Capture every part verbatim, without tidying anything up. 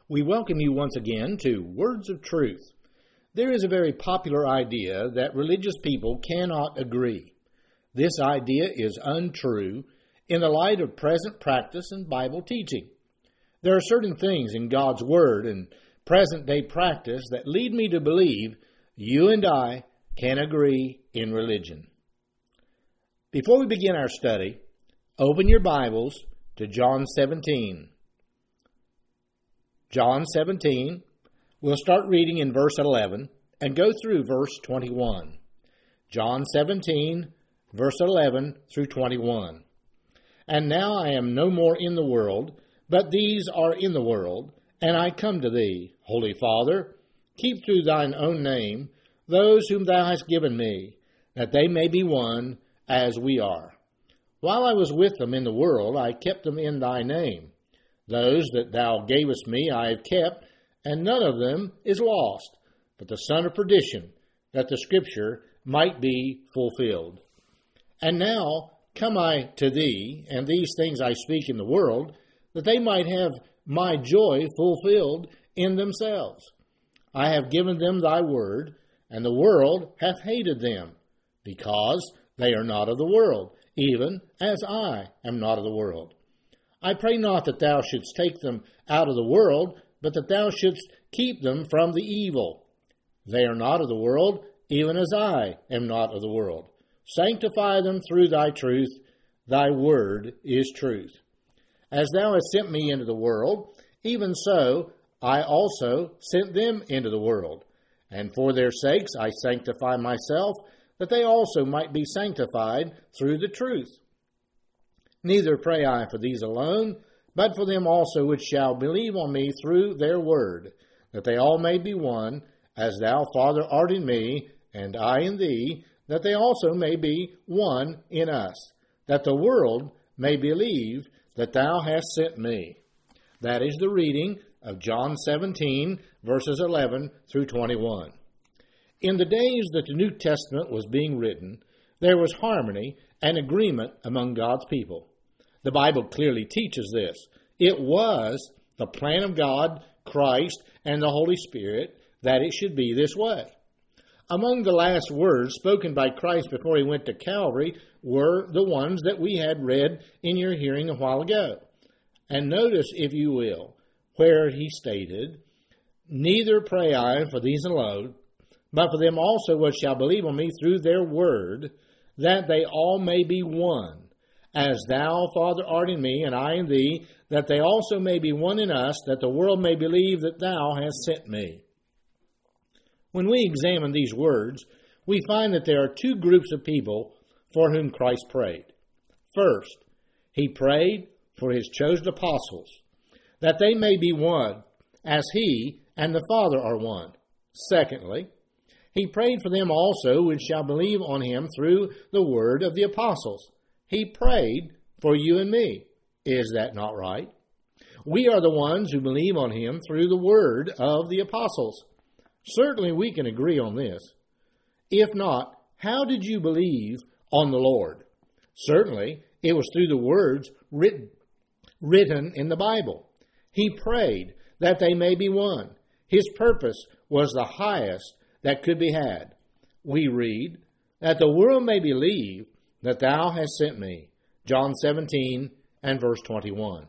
We welcome you once again to Words of Truth. There is a very popular idea that religious people cannot agree. This idea is untrue in the light of present practice and Bible teaching. There are certain things in God's Word and present-day practice that lead me to believe you and I can agree in religion. Before we begin our study, open your Bibles to John seventeen. John seventeen, we'll start reading in verse eleven and go through verse twenty-one. John seventeen, verse eleven through twenty-one. And now I am no more in the world, but these are in the world, and I come to thee, Holy Father, keep through thine own name those whom thou hast given me, that they may be one as we are. While I was with them in the world, I kept them in thy name. Those that thou gavest me I have kept, and none of them is lost, but the son of perdition, that the scripture might be fulfilled. And now come I to thee, and these things I speak in the world, that they might have my joy fulfilled in themselves. I have given them thy word, and the world hath hated them, because they are not of the world, even as I am not of the world. I pray not that thou shouldst take them out of the world, but that thou shouldst keep them from the evil. They are not of the world, even as I am not of the world. Sanctify them through thy truth. Thy word is truth. As thou hast sent me into the world, even so I also sent them into the world. And for their sakes I sanctify myself, that they also might be sanctified through the truth. Neither pray I for these alone, but for them also which shall believe on me through their word, that they all may be one, as thou, Father, art in me, and I in thee, that they also may be one in us, that the world may believe that thou hast sent me. That is the reading of John seventeen, verses eleven through twenty-one. In the days that the New Testament was being written, there was harmony and agreement among God's people. The Bible clearly teaches this. It was the plan of God, Christ, and the Holy Spirit that it should be this way. Among the last words spoken by Christ before he went to Calvary were the ones that we had read in your hearing a while ago. And notice, if you will, where he stated, Neither pray I for these alone, but for them also which shall believe on me through their word, that they all may be one, as thou, Father, art in me, and I in thee, that they also may be one in us, that the world may believe that thou hast sent me. When we examine these words, we find that there are two groups of people for whom Christ prayed. First, he prayed for his chosen apostles, that they may be one, as he and the Father are one. Secondly, he prayed for them also which shall believe on him through the word of the apostles. He prayed for you and me. Is that not right? We are the ones who believe on him through the word of the apostles. Certainly we can agree on this. If not, how did you believe on the Lord? Certainly it was through the words written, written in the Bible. He prayed that they may be one. His purpose was the highest that could be had. We read, that the world may believe that thou hast sent me. John seventeen and verse twenty-one.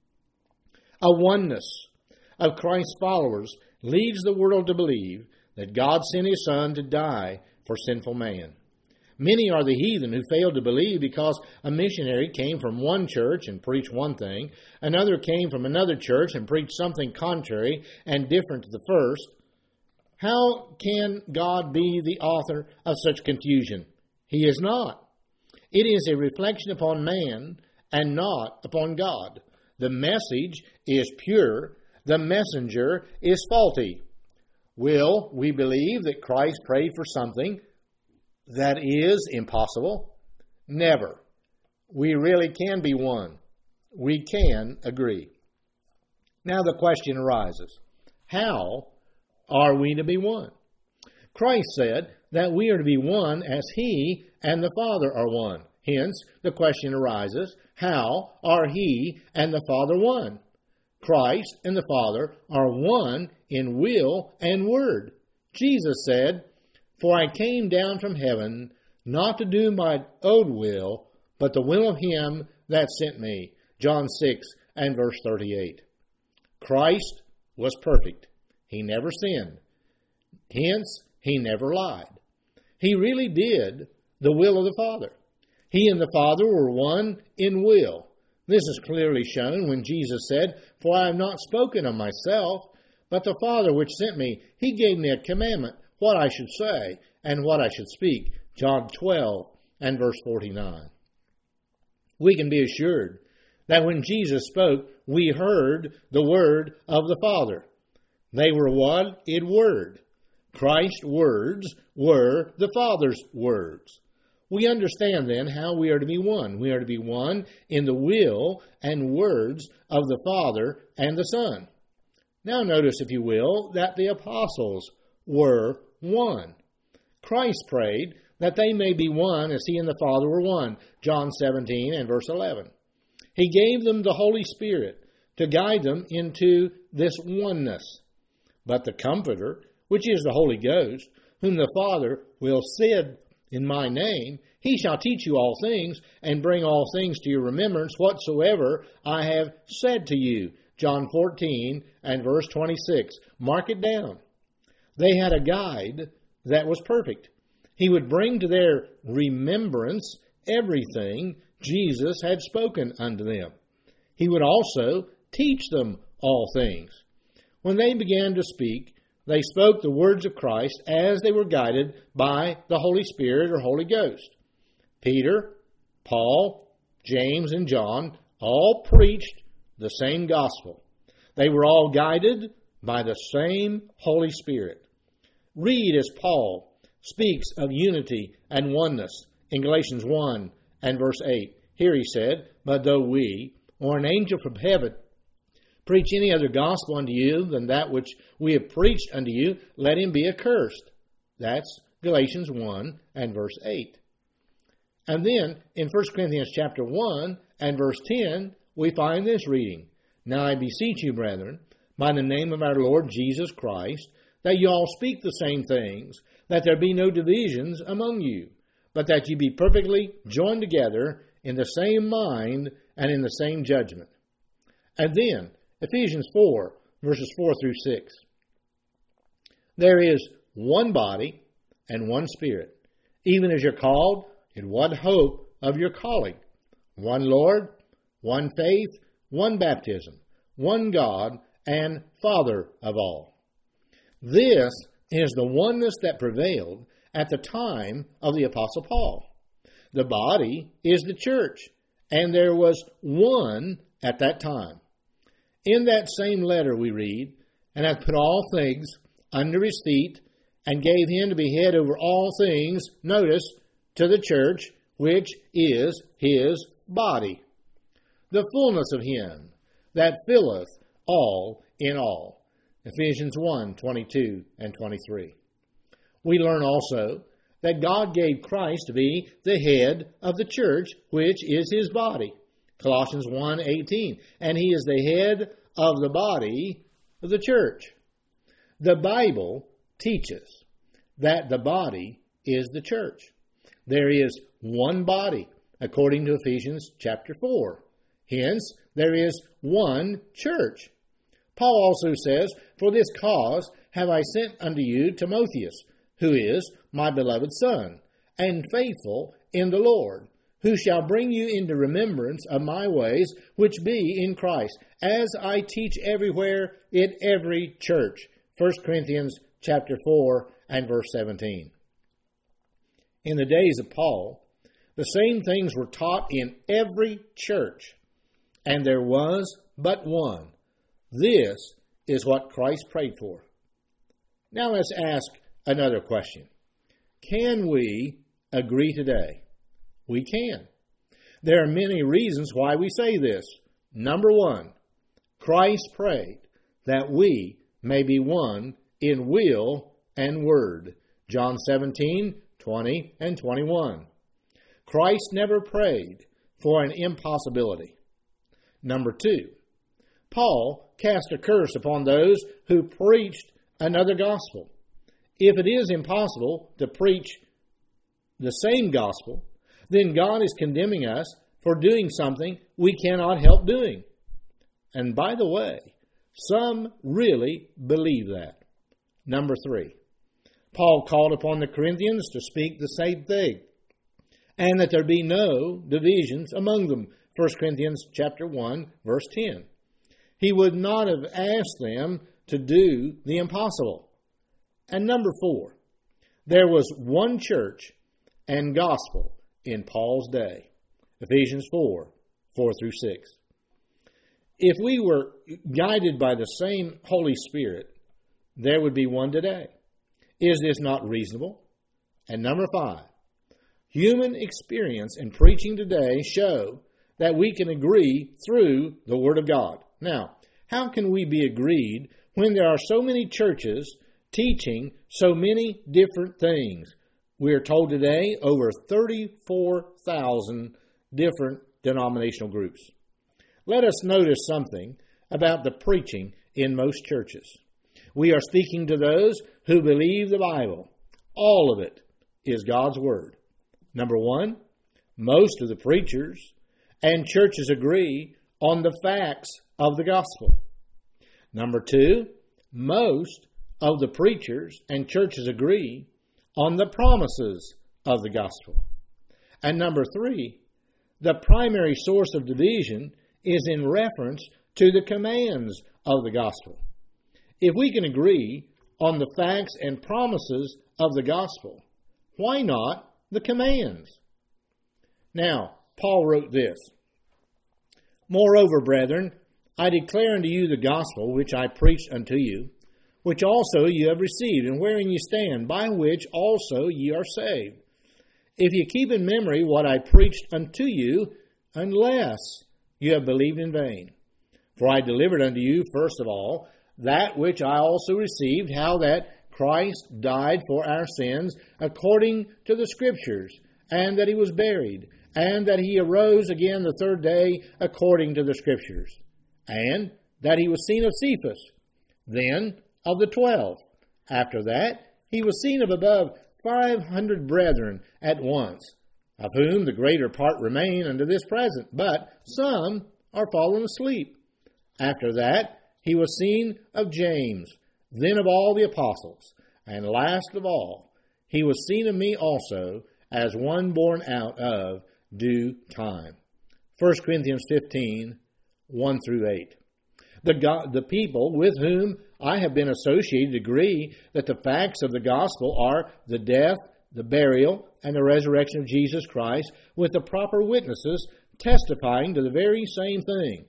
A oneness of Christ's followers leads the world to believe that God sent his Son to die for sinful man. Many are the heathen who fail to believe because a missionary came from one church and preached one thing, another came from another church and preached something contrary and different to the first. How can God be the author of such confusion? He is not. It is a reflection upon man and not upon God. The message is pure. The messenger is faulty. Will we believe that Christ prayed for something that is impossible? Never. We really can be one. We can agree. Now the question arises, how are we to be one? Christ said that we are to be one as he and the Father are one. Hence, the question arises, how are he and the Father one? Christ and the Father are one in will and word. Jesus said, "For I came down from heaven not to do my own will, but the will of him that sent me." John six and verse thirty-eight. Christ was perfect. He never sinned. Hence, he never lied. He really did the will of the Father. He and the Father were one in will. This is clearly shown when Jesus said, "For I have not spoken of myself, but the Father which sent me, he gave me a commandment, what I should say and what I should speak." John twelve and verse forty-nine. We can be assured that when Jesus spoke, we heard the word of the Father. They were one in word. Christ's words were the Father's words. We understand then how we are to be one. We are to be one in the will and words of the Father and the Son. Now notice, if you will, that the apostles were one. Christ prayed that they may be one as he and the Father were one. John seventeen and verse eleven. He gave them the Holy Spirit to guide them into this oneness. But the Comforter, which is the Holy Ghost, whom the Father will send in my name, he shall teach you all things, and bring all things to your remembrance whatsoever I have said to you. John fourteen and verse twenty-six. Mark it down. They had a guide that was perfect. He would bring to their remembrance everything Jesus had spoken unto them. He would also teach them all things. When they began to speak, they spoke the words of Christ as they were guided by the Holy Spirit or Holy Ghost. Peter, Paul, James, and John all preached the same gospel. They were all guided by the same Holy Spirit. Read as Paul speaks of unity and oneness in Galatians one and verse eight. Here he said, "But though we, or an angel from heaven, preach any other gospel unto you than that which we have preached unto you, let him be accursed." That's Galatians one and verse eight. And then in First Corinthians chapter one and verse ten, we find this reading. "Now I beseech you, brethren, by the name of our Lord Jesus Christ, that you all speak the same things, that there be no divisions among you, but that you be perfectly joined together in the same mind and in the same judgment." And then Ephesians four, verses four through six. "There is one body and one Spirit, even as you're called in one hope of your calling, one Lord, one faith, one baptism, one God and Father of all." This is the oneness that prevailed at the time of the Apostle Paul. The body is the church, and there was one at that time. In that same letter we read, "And hath put all things under his feet, and gave him to be head over all things," notice, "to the church, which is his body, the fullness of him that filleth all in all." Ephesians one, twenty-two and twenty-three. We learn also that God gave Christ to be the head of the church, which is his body. Colossians one, eighteen. "And he is the head of the body of the church." The Bible teaches that the body is the church. There is one body, according to Ephesians chapter four. Hence, there is one church. Paul also says, "For this cause have I sent unto you Timotheus, who is my beloved son, and faithful in the Lord, who shall bring you into remembrance of my ways, which be in Christ, as I teach everywhere in every church." First Corinthians chapter four and verse seventeen. In the days of Paul, the same things were taught in every church, and there was but one. This is what Christ prayed for. Now let's ask another question. Can we agree today? We can. There are many reasons why we say this. Number one, Christ prayed that we may be one in will and word. John seventeen, twenty and twenty-one. Christ never prayed for an impossibility. Number two, Paul cast a curse upon those who preached another gospel. If it is impossible to preach the same gospel, then God is condemning us for doing something we cannot help doing. And by the way, some really believe that. Number three, Paul called upon the Corinthians to speak the same thing, and that there be no divisions among them. First Corinthians chapter one, verse ten. He would not have asked them to do the impossible. And number four, there was one church and gospel in Paul's day. Ephesians four, four through six. If we were guided by the same Holy Spirit, there would be one today. Is this not reasonable? And number five, human experience and preaching today show that we can agree through the Word of God. Now, how can we be agreed when there are so many churches teaching so many different things? We are told today over thirty-four thousand different denominational groups. Let us notice something about the preaching in most churches. We are speaking to those who believe the Bible. All of it is God's Word. Number one, most of the preachers and churches agree on the facts of the gospel. Number two, most of the preachers and churches agree on the promises of the gospel. And number three, the primary source of division is in reference to the commands of the gospel. If we can agree on the facts and promises of the gospel, why not the commands? Now, Paul wrote this, Moreover, brethren, I declare unto you the gospel which I preached unto you, which also you have received, and wherein you stand, by which also ye are saved, if ye keep in memory what I preached unto you, unless you have believed in vain. For I delivered unto you, first of all, that which I also received, how that Christ died for our sins according to the Scriptures, and that he was buried, and that he arose again the third day according to the Scriptures, and that he was seen of Cephas, then of the twelve. After that, he was seen of above five hundred brethren at once, of whom the greater part remain unto this present, but some are fallen asleep. After that, he was seen of James, then of all the apostles, and last of all, he was seen of me also, as one born out of due time. First Corinthians fifteen, one through eight. The, God, the people with whom I have been associated agree that the facts of the gospel are the death, the burial, and the resurrection of Jesus Christ, with the proper witnesses testifying to the very same thing.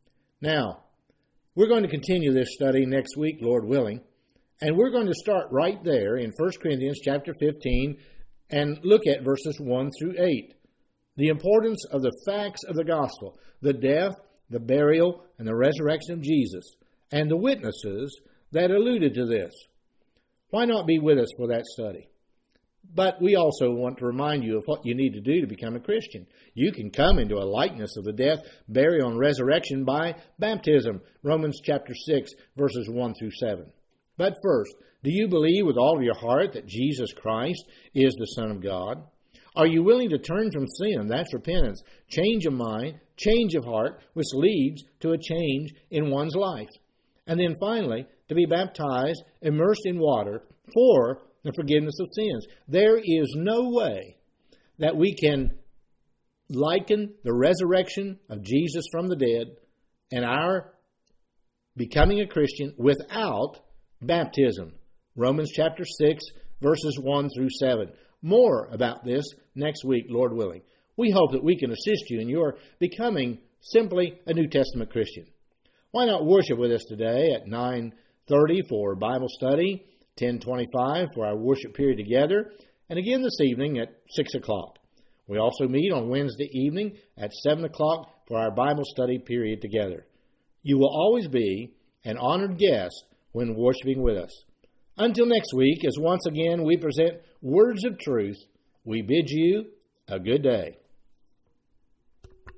Now, we're going to continue this study next week, Lord willing, and we're going to start right there in First Corinthians chapter fifteen and look at verses one through eight. The importance of the facts of the gospel, the death, the burial, and the resurrection of Jesus, and the witnesses that alluded to this. Why not be with us for that study? But we also want to remind you of what you need to do to become a Christian. You can come into a likeness of the death, burial, and resurrection by baptism. Romans chapter six, verses one through seven. But first, do you believe with all of your heart that Jesus Christ is the Son of God? Are you willing to turn from sin? That's repentance. Change of mind, change of heart, which leads to a change in one's life. And then finally, to be baptized, immersed in water for the forgiveness of sins. There is no way that we can liken the resurrection of Jesus from the dead and our becoming a Christian without baptism. Romans chapter six, verses one through seven. More about this next week, Lord willing. We hope that we can assist you in your becoming simply a New Testament Christian. Why not worship with us today at nine thirty for Bible study, ten twenty-five for our worship period together, and again this evening at six o'clock. We also meet on Wednesday evening at seven o'clock for our Bible study period together. You will always be an honored guest when worshiping with us. Until next week, as once again we present words of truth, we bid you a good day.